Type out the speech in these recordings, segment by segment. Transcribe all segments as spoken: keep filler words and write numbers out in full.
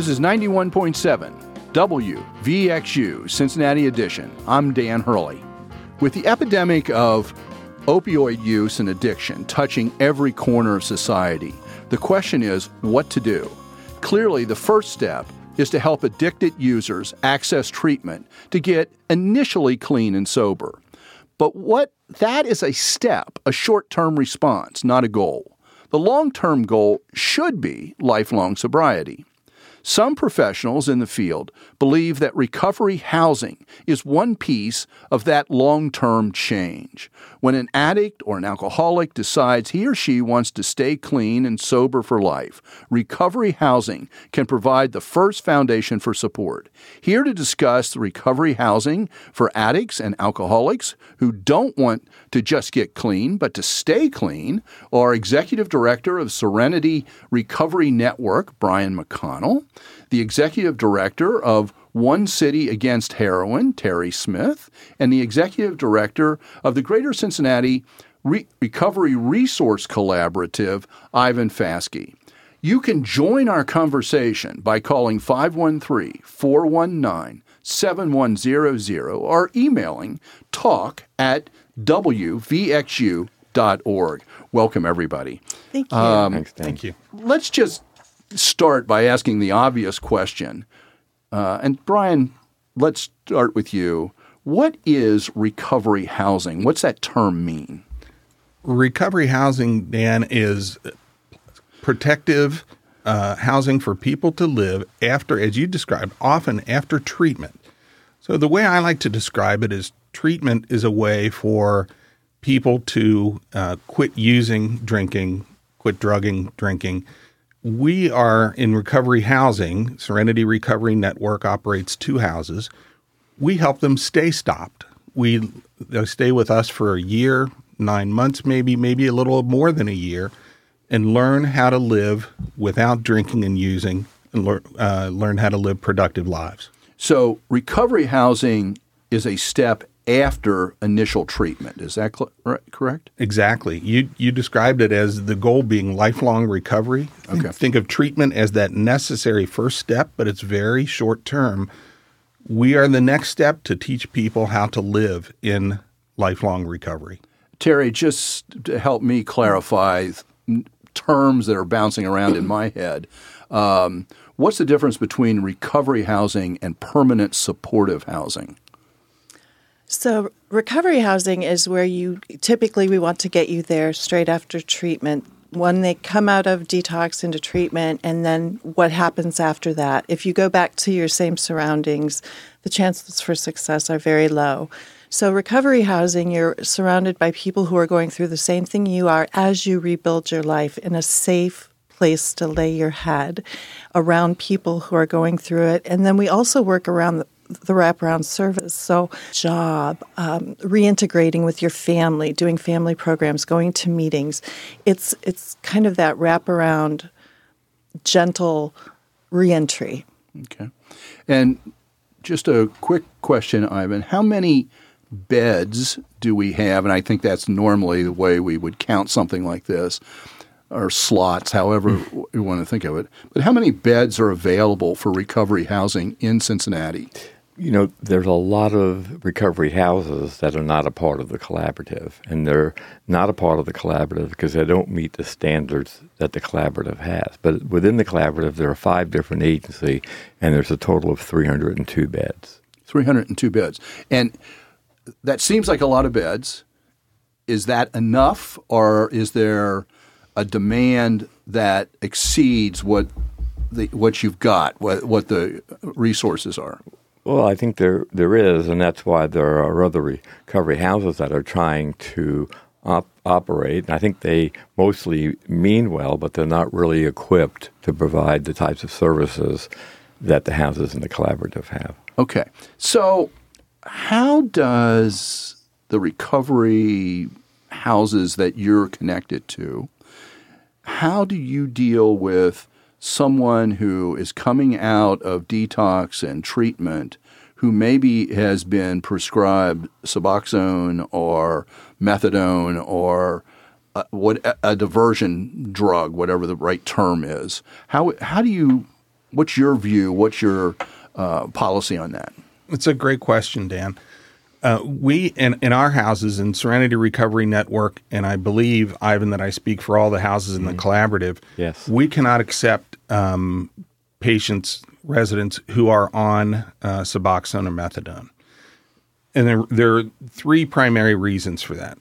This is ninety-one point seven W V X U, Cincinnati Edition. I'm Dan Hurley. With the epidemic of opioid use and addiction touching every corner of society, the question is what to do. Clearly, the first step is to help addicted users access treatment to get initially clean and sober. But what that is a step, a short-term response, not a goal. The long-term goal should be lifelong sobriety. Some professionals in the field believe that recovery housing is one piece of that long-term change. When an addict or an alcoholic decides he or she wants to stay clean and sober for life, recovery housing can provide the first foundation for support. Here to discuss the recovery housing for addicts and alcoholics who don't want to just get clean, but to stay clean, are Executive Director of Serenity Recovery Network, Brian McConnell, the Executive Director of One City Against Heroin, Terry Smith, and the Executive Director of the Greater Cincinnati Re- Recovery Resource Collaborative, Ivan Faske. You can join our conversation by calling five one three, four one nine, seven one zero zero or emailing talk at w v x u dot org. Welcome, everybody. Thank you. Um, Thanks, thank you. Let's just start by asking the obvious question. Uh, and Brian, let's start with you. What is recovery housing? What's that term mean? Recovery housing, Dan, is protective uh, housing for people to live after, as you described, often after treatment. So the way I like to describe it is treatment is a way for people to uh, quit using drinking, quit drugging, drinking. We are in recovery housing. Serenity Recovery Network operates two houses. We help them stay stopped. We they stay with us for a year, nine months, maybe, maybe a little more than a year, and learn how to live without drinking and using, and learn, uh, learn how to live productive lives. So recovery housing is a step after initial treatment. Is that cl- right, correct? Exactly. You you described it as the goal being lifelong recovery. Okay. Think of treatment as that necessary first step, but it's very short term. We are the next step to teach people how to live in lifelong recovery. Terry, just to help me clarify th- terms that are bouncing around in my head, um, what's the difference between recovery housing and permanent supportive housing? So recovery housing is where you typically we want to get you there straight after treatment. When they come out of detox into treatment, and then what happens after that. If you go back to your same surroundings, the chances for success are very low. So recovery housing, you're surrounded by people who are going through the same thing you are as you rebuild your life in a safe place to lay your head around people who are going through it. And then we also work around the the wraparound service. So job, um, reintegrating with your family, doing family programs, going to meetings. It's it's kind of that wraparound, gentle reentry. Okay. And just a quick question, Ivan. How many beds do we have? And I think that's normally the way we would count something like this, or slots, however you want to think of it. But how many beds are available for recovery housing in Cincinnati? You know, there's a lot of recovery houses that are not a part of the collaborative, and they're not a part of the collaborative because they don't meet the standards that the collaborative has. But within the collaborative, there are five different agencies, and there's a total of three hundred two beds. three hundred two beds. And that seems like a lot of beds. Is that enough, or is there a demand that exceeds what the what you've got, what what the resources are? Well, I think there there is, and that's why there are other recovery houses that are trying to op- operate. And I think they mostly mean well, but they're not really equipped to provide the types of services that the houses in the collaborative have. Okay. So how does the recovery houses that you're connected to, how do you deal with someone who is coming out of detox and treatment who maybe has been prescribed Suboxone or methadone or a, what a diversion drug, whatever the right term is? How how do you what's your view? What's your uh, policy on that? It's a great question, Dan. Uh, we, in, in our houses, in Serenity Recovery Network, and I believe, Ivan, that I speak for all the houses in the collaborative, Yes. we cannot accept um, patients, residents who are on uh, Suboxone or methadone. And there, there are three primary reasons for that.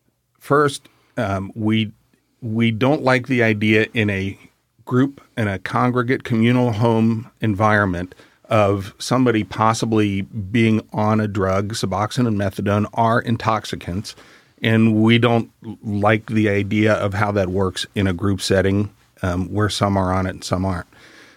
First, um, we we don't like the idea in a group, in a congregate communal home environment of somebody possibly being on a drug. Suboxone and methadone are intoxicants, and we don't like the idea of how that works in a group setting um, where some are on it and some aren't.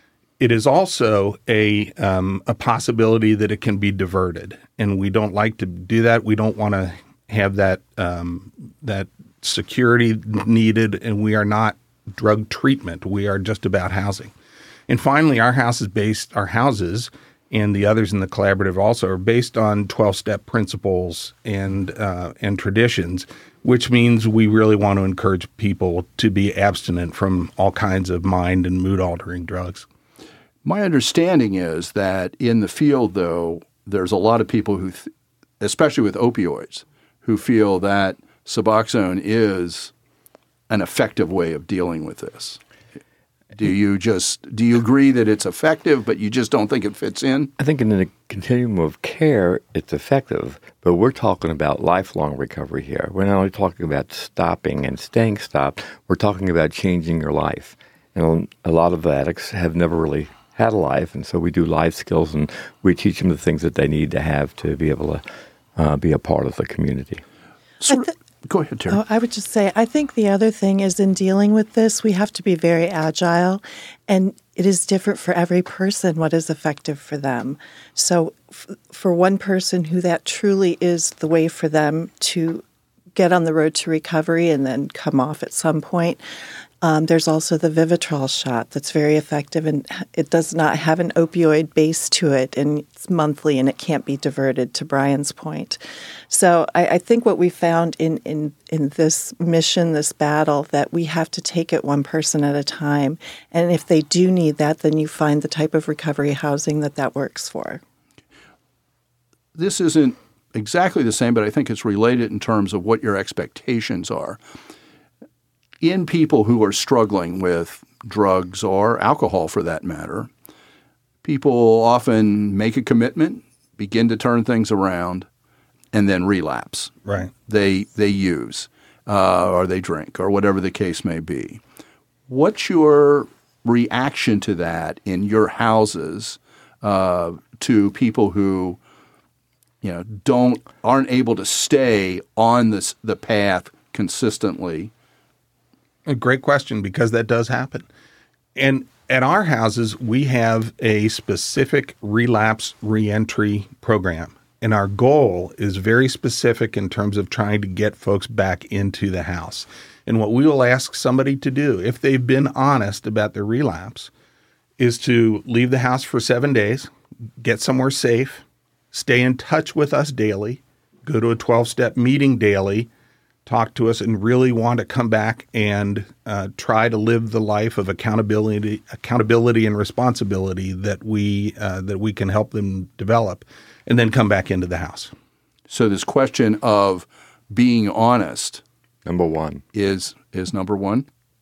It is also a um, a possibility that it can be diverted, and we don't like to do that. We don't want to have that um, that security needed, and we are not drug treatment. We are just about housing. And finally, our house is based, our houses and the others in the collaborative also are based on twelve-step principles and uh, and traditions, which means we really want to encourage people to be abstinent from all kinds of mind and mood-altering drugs. My understanding is that in the field, though, there's a lot of people who, th- especially with opioids, who feel that Suboxone is an effective way of dealing with this. Do you just do you agree that it's effective, but you just don't think it fits in? I think in the continuum of care, it's effective, but we're talking about lifelong recovery here. We're not only talking about stopping and staying stopped, we're talking about changing your life. And a lot of addicts have never really had a life, and so we do life skills, and we teach them the things that they need to have to be able to uh, be a part of the community. So, go ahead, Terry. Oh, I would just say, I think the other thing is in dealing with this, we have to be very agile, and it is different for every person what is effective for them. So f- for one person who that truly is the way for them to get on the road to recovery and then come off at some point, Um, there's also the Vivitrol shot that's very effective, and it does not have an opioid base to it, and it's monthly, and it can't be diverted, to Brian's point. So I, I think what we found in, in, in this mission, this battle, that we have to take it one person at a time. And if they do need that, then you find the type of recovery housing that that works for. This isn't exactly the same, but I think it's related in terms of what your expectations are. In people who are struggling with drugs or alcohol for that matter, people often make a commitment, begin to turn things around, and then relapse. Right. They they use uh, or they drink or whatever the case may be. What's your reaction to that in your houses uh, to people who you know don't aren't able to stay on this the path consistently? A great question, because that does happen. And at our houses, we have a specific relapse reentry program. And our goal is very specific in terms of trying to get folks back into the house. And what we will ask somebody to do, if they've been honest about their relapse, is to leave the house for seven days, get somewhere safe, stay in touch with us daily, go to a twelve-step meeting daily, talk to us, and really want to come back and uh, try to live the life of accountability, accountability and responsibility that we uh, that we can help them develop, and then come back into the house. So this question of being honest, Number one. is is number one.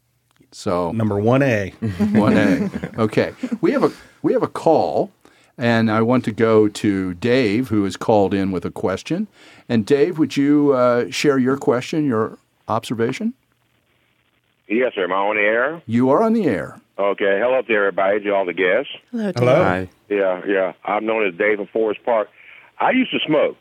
So Number one A. one A. Okay, we have a we have a call, and I want to go to Dave, who has called in with a question. And Dave, would you uh, share your question, your observation? Yes, sir. Am I on the air? You are on the air. Okay. Hello to everybody, to all the guests. Hello, Dave. Hello. Hi. Yeah, yeah. I'm known as Dave from Forest Park. I used to smoke,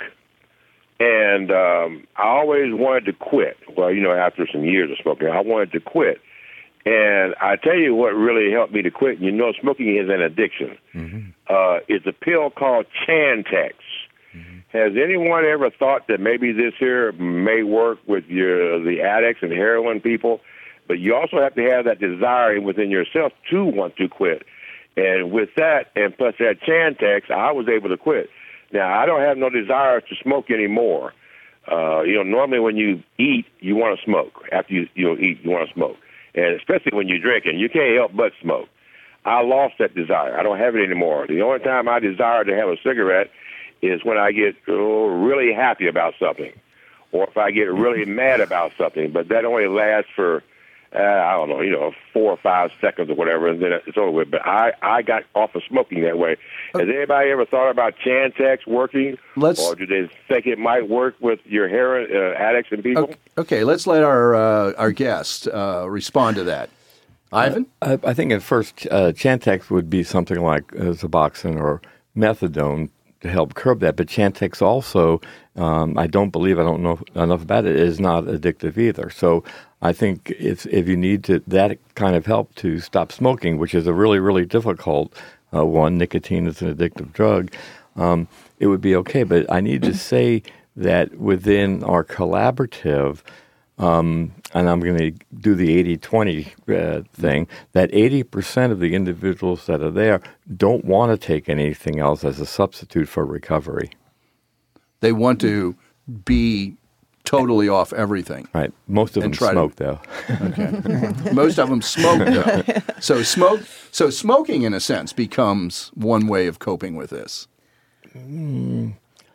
and um, I always wanted to quit. Well, you know, after some years of smoking, I wanted to quit. And I tell you what really helped me to quit. You know, smoking is an addiction. Mm-hmm. Uh, it's a pill called Chantix. Mm-hmm. Has anyone ever thought that maybe this here may work with your the addicts and heroin people? But you also have to have that desire within yourself to want to quit. And with that, and plus that Chantix, I was able to quit. Now, I don't have no desire to smoke anymore. Uh, you know, normally when you eat, you want to smoke. After you you know, eat, you want to smoke. And especially when you're drinking, you can't help but smoke. I lost that desire. I don't have it anymore. The only time I desire to have a cigarette is when I get oh, really happy about something, or if I get really mad about something. But that only lasts for, uh, I don't know, you know, four or five seconds or whatever, and then it's over with. But I, I got off of smoking that way. Has anybody ever thought about Chantix working? Let's, or do they think it might work with your heroin uh, addicts and people? Okay, okay, let's let our uh, our guest uh, respond to that. Ivan? Uh, I, I think at first uh, Chantix would be something like uh, Suboxone or methadone to help curb that. But Chantix also, um, I don't believe, I don't know enough about it, is not addictive either. So I think if if you need to that kind of help to stop smoking, which is a really, really difficult uh, one, nicotine is an addictive drug, um, it would be okay. But I need to say that within our collaborative, um, and I'm going to do the eighty twenty uh, thing, that eighty percent of the individuals that are there don't want to take anything else as a substitute for recovery. They want to be totally off everything. Right. Most of them smoke, to, though. Okay. Most of them smoke, though. So smoke. So smoking, in a sense, becomes one way of coping with this. Mm,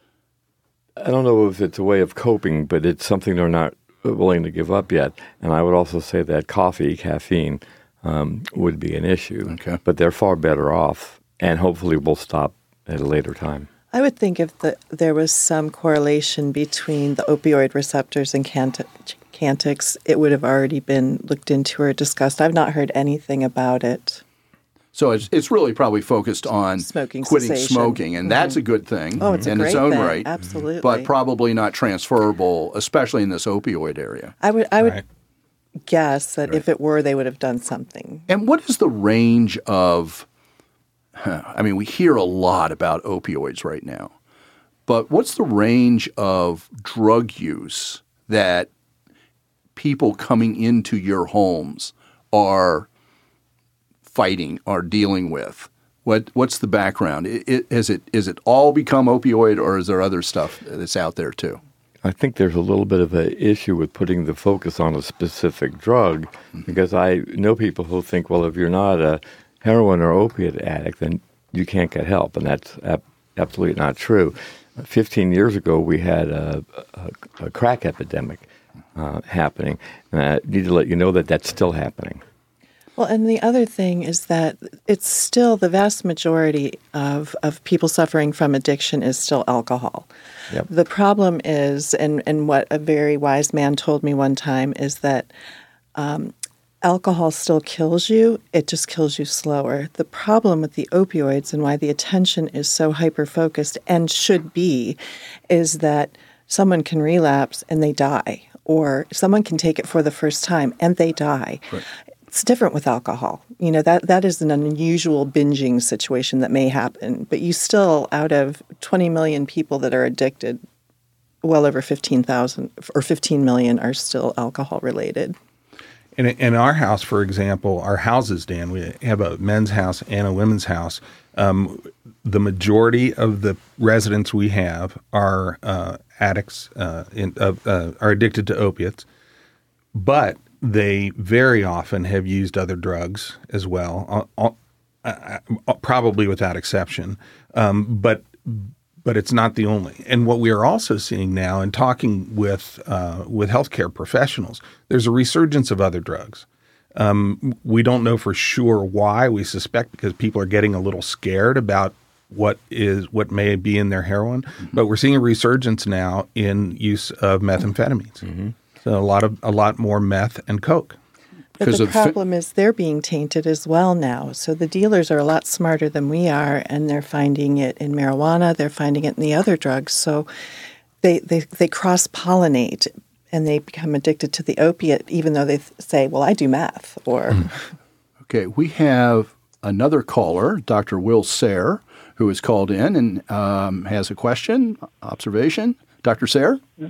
I don't know if it's a way of coping, but it's something they're not willing to give up yet. And I would also say that coffee, caffeine, um, would be an issue. Okay. But they're far better off, and hopefully will stop at a later time. I would think if the, there was some correlation between the opioid receptors and Cant- Chantix, it would have already been looked into or discussed. I've not heard anything about it. So it's it's really probably focused on smoking quitting cessation. smoking, and mm-hmm. that's a good thing oh, it's in a great its own thing. right. Absolutely. But probably not transferable, especially in this opioid area. I would I would Right. guess that Right. if it were, they would have done something. And what is the range of – I mean, we hear a lot about opioids right now. But what's the range of drug use that people coming into your homes are fighting or dealing with? What what's the background? It, it, is it is it all become opioid, or is there other stuff that's out there too? I think there's a little bit of an issue with putting the focus on a specific drug, mm-hmm. because I know people who think, well, if you're not a heroin or opiate addict, then you can't get help, and that's ab- absolutely not true. Fifteen years ago, we had a, a, a crack epidemic uh, happening, and I need to let you know that that's still happening. Well, and the other thing is that it's still the vast majority of, of people suffering from addiction is still alcohol. Yep. The problem is, and, and what a very wise man told me one time, is that um, alcohol still kills you. It just kills you slower. The problem with the opioids and why the attention is so hyper-focused and should be is that someone can relapse and they die, or someone can take it for the first time and they die. Right. It's different with alcohol. You know, that that is an unusual binging situation that may happen, but you still, out of twenty million people that are addicted, well over fifteen thousand or fifteen million are still alcohol related. In, in our house, for example, our houses, Dan, we have a men's house and a women's house. Um, the majority of the residents we have are uh, addicts, uh, in, uh, uh, are addicted to opiates, but they very often have used other drugs as well, uh, uh, uh, probably without exception. Um, but but it's not the only. And what we are also seeing now, and talking with uh, with healthcare professionals, there's a resurgence of other drugs. Um, we don't know for sure why. We suspect because people are getting a little scared about what is what may be in their heroin. Mm-hmm. But we're seeing a resurgence now in use of methamphetamines. Mm-hmm. So a lot of a lot more meth and coke. But the problem fi- is they're being tainted as well now. So the dealers are a lot smarter than we are, and they're finding it in marijuana. They're finding it in the other drugs. So they they, they cross-pollinate, and they become addicted to the opiate, even though they th- say, well, I do meth. Or Okay, we have another caller, Doctor Will Sayre, who has called in and um, has a question, observation. Doctor Sayre? Yeah.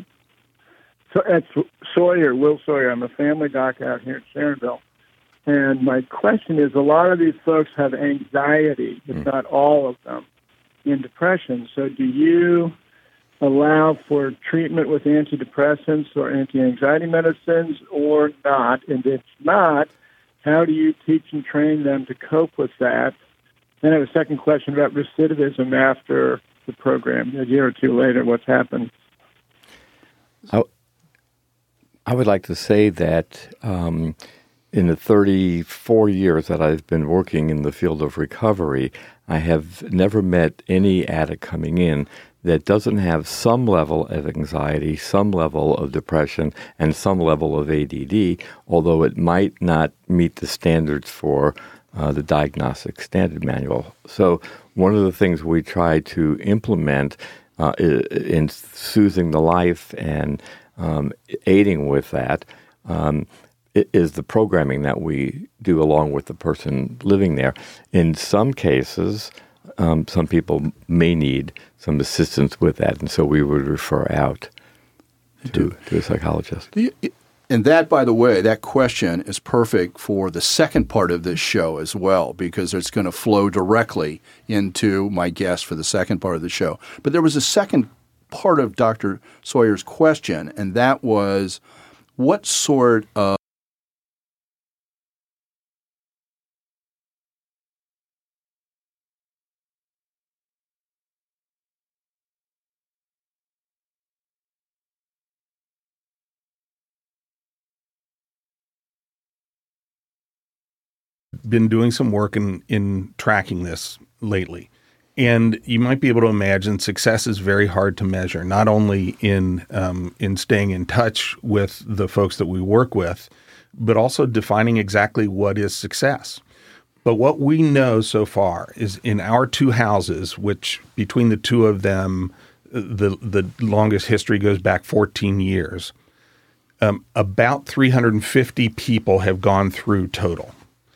So it's Sawyer, Will Sawyer. I'm a family doc out here at Sharonville. And my question is, a lot of these folks have anxiety, if not all of them, in depression. So do you allow for treatment with antidepressants or anti-anxiety medicines or not? And if not, how do you teach and train them to cope with that? Then I have a second question about recidivism after the program, a year or two later, what's happened? I, I would like to say that um, in the thirty-four years that I've been working in the field of recovery, I have never met any addict coming in that doesn't have some level of anxiety, some level of depression, and some level of A D D, although it might not meet the standards for uh, the Diagnostic Standard Manual. So one of the things we try to implement uh, in soothing the life and um, aiding with that um, is the programming that we do along with the person living there. In some cases, um, some people may need some assistance with that, and so we would refer out to, to a psychologist. And that, by the way, that question is perfect for the second part of this show as well, because it's going to flow directly into my guest for the second part of the show. But there was a second part of Doctor Sawyer's question, and that was what sort of been doing some work in, in tracking this lately. And you might be able to imagine success is very hard to measure, not only in um, in staying in touch with the folks that we work with, but also defining exactly what is success. But what we know so far is in our two houses, which between the two of them, the, the longest history goes back fourteen years, um, about three hundred fifty people have gone through total.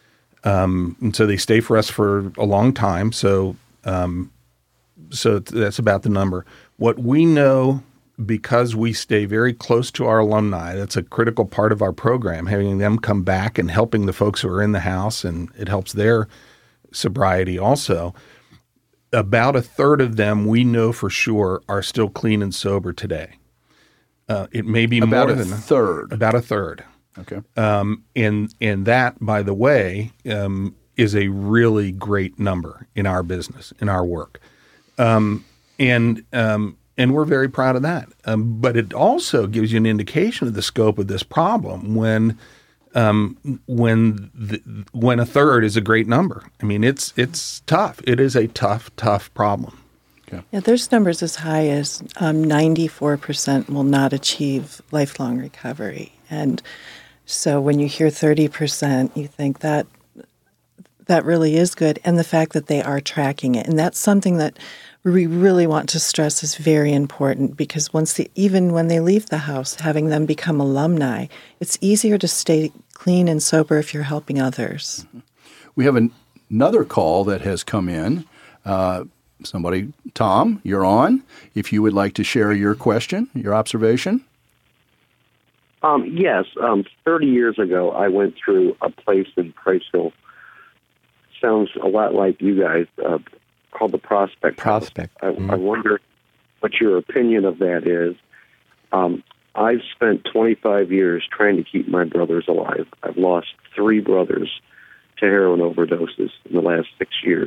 Um, and so they stay for us for a long time. So, um, so that's about the number. What we know, because we stay very close to our alumni, that's a critical part of our program, having them come back and helping the folks who are in the house, and it helps their sobriety also. About a third of them we know for sure are still clean and sober today. Uh, it may be about more a than third. About a third. Okay. Um, and and that, by the way, um, is a really great number in our business, in our work, um, and um, and we're very proud of that. Um, but it also gives you an indication of the scope of this problem when um, when the, when a third is a great number. I mean, it's it's tough. It is a tough, tough problem. Okay. Yeah, there's numbers as high as um, ninety-four percent will not achieve lifelong recovery, and so when you hear thirty percent, you think that that really is good. And the fact that they are tracking it. And that's something that we really want to stress is very important, because once the, even when they leave the house, having them become alumni, it's easier to stay clean and sober if you're helping others. We have an, another call that has come in. Uh, somebody, Tom, you're on. If you would like to share your question, your observation. Um, yes, um, thirty years ago, I went through a place in Priceville. Sounds a lot like you guys, uh, called the Prospect. Prospect. I, mm-hmm. I wonder what your opinion of that is. Um, I've spent twenty-five years trying to keep my brothers alive. I've lost three brothers to heroin overdoses in the last six years.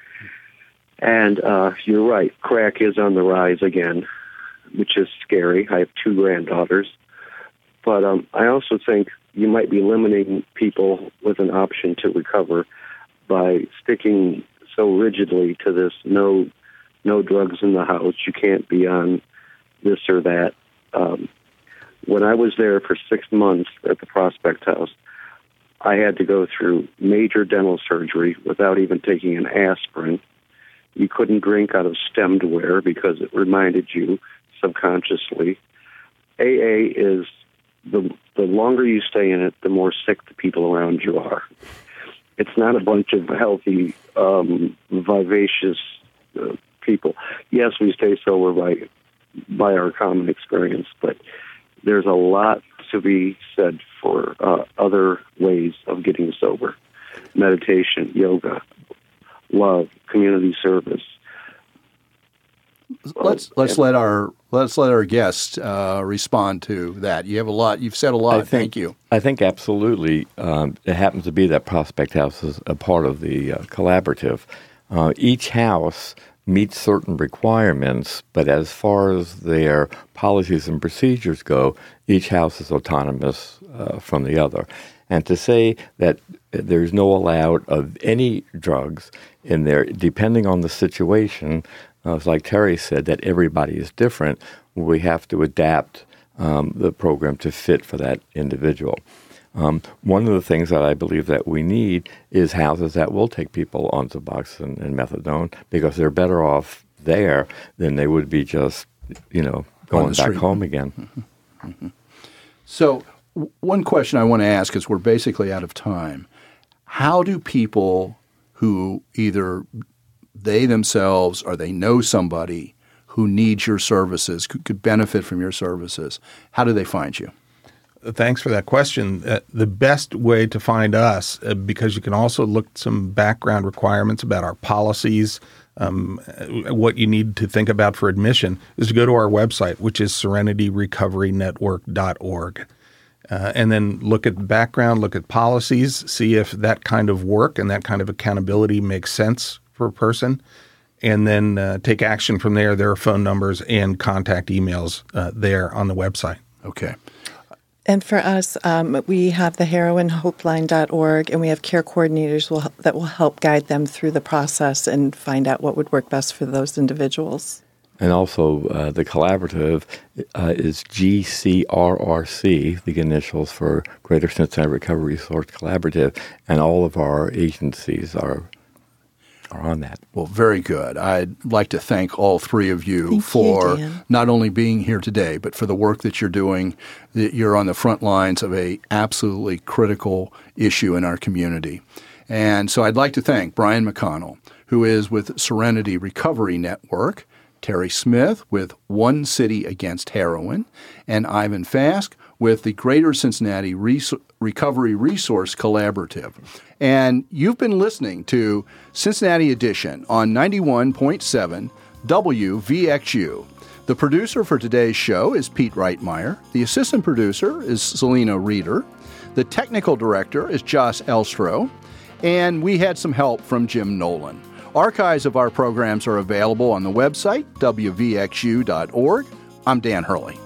And uh, you're right, crack is on the rise again, which is scary. I have two granddaughters. But um, I also think you might be limiting people with an option to recover by sticking so rigidly to this no no drugs in the house. You can't be on this or that. Um, when I was there for six months at the Prospect House, I had to go through major dental surgery without even taking an aspirin. You couldn't drink out of stemware because it reminded you subconsciously. A A is The, the longer you stay in it, the more sick the people around you are. It's not a bunch of healthy, um, vivacious uh, people. Yes, we stay sober by by our common experience, but there's a lot to be said for uh, other ways of getting sober. Meditation, yoga, love, community service. let's let's let our let's let our guests uh, respond to that. You have a lot. You've said a lot. I think, Thank you. I think absolutely. Um, it happens to be that Prospect House is a part of the uh, collaborative. Uh, each house meets certain requirements, but as far as their policies and procedures go, each house is autonomous uh, from the other. And to say that there's no allowed of any drugs in there, depending on the situation, uh, it's like Terry said, that everybody is different. We have to adapt um, the program to fit for that individual. Um, one of the things that I believe that we need is houses that will take people on Suboxone and methadone, because they're better off there than they would be just, you know, going back home again. Mm-hmm. Mm-hmm. So w- one question I want to ask, is we're basically out of time. How do people who either they themselves or they know somebody who needs your services, could, could benefit from your services, how do they find you? Thanks for that question. Uh, the best way to find us, uh, because you can also look at some background requirements about our policies, um, what you need to think about for admission, is to go to our website, which is serenity recovery network dot org. Uh, and then look at background, look at policies, see if that kind of work and that kind of accountability makes sense for a person, and then uh, take action from there. There are phone numbers and contact emails uh, there on the website. Okay. And for us, um, we have the heroin hopeline dot org, and we have care coordinators will, that will help guide them through the process and find out what would work best for those individuals. And also, uh, the collaborative uh, is G C R R C, the initials for Greater Cincinnati Recovery Resource Collaborative, and all of our agencies are are on that. Well, very good. I'd like to thank all three of you thank for you, not only being here today, but for the work that you're doing. You're on the front lines of a absolutely critical issue in our community. And so I'd like to thank Brian McConnell, who is with Serenity Recovery Network, Terry Smith with One City Against Heroin, and Ivan Fask with the Greater Cincinnati Res- Recovery Resource Collaborative. And you've been listening to Cincinnati Edition on ninety-one point seven W V X U. The producer for today's show is Pete Reitmeyer. The assistant producer is Selena Reeder. The technical director is Josh Elstro. And we had some help from Jim Nolan. Archives of our programs are available on the website, W V X U dot org. I'm Dan Hurley.